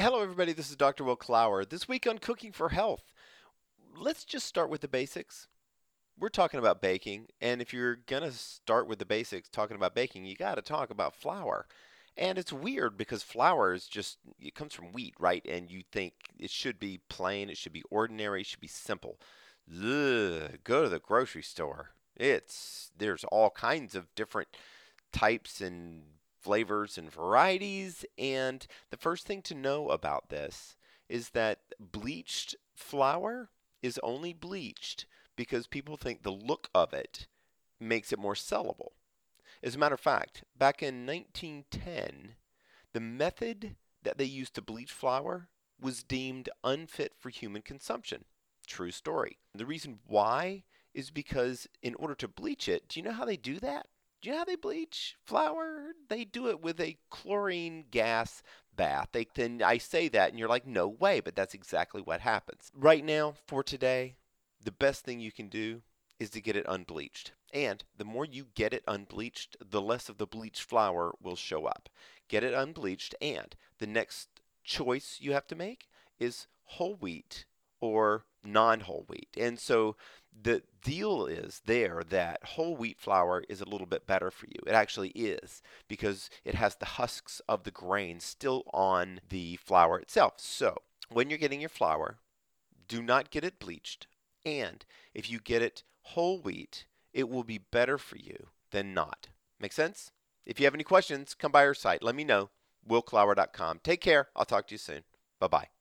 Hello, everybody. This is Dr. Will Clower. This week on Cooking for Health, let's just start with the basics. We're talking about baking, and if you're going to start with the basics talking about baking, you got to talk about flour. And it's weird because flour is just, it comes from wheat, right? And you think it should be plain, it should be ordinary, it should be simple. Ugh, go to the grocery store. There's all kinds of different types and flavors and varieties. And the first thing to know about this is that bleached flour is only bleached because people think the look of it makes it more sellable. As a matter of fact, back in 1910, the method that they used to bleach flour was deemed unfit for human consumption. True story. The reason why is because in order to bleach it, do you know how they do that? Do you know how they bleach flour? They do it with a chlorine gas bath. Then I say that and you're like, no way, but that's exactly what happens. Right now, for today, the best thing you can do is to get it unbleached. And the more you get it unbleached, the less of the bleached flour will show up. Get it unbleached, and the next choice you have to make is whole wheat or non-whole wheat. And so the deal is there that whole wheat flour is a little bit better for you. It actually is because it has the husks of the grain still on the flour itself. So when you're getting your flour, do not get it bleached. And if you get it whole wheat, it will be better for you than not. Make sense? If you have any questions, come by our site. Let me know. WillClower.com. Take care. I'll talk to you soon. Bye-bye.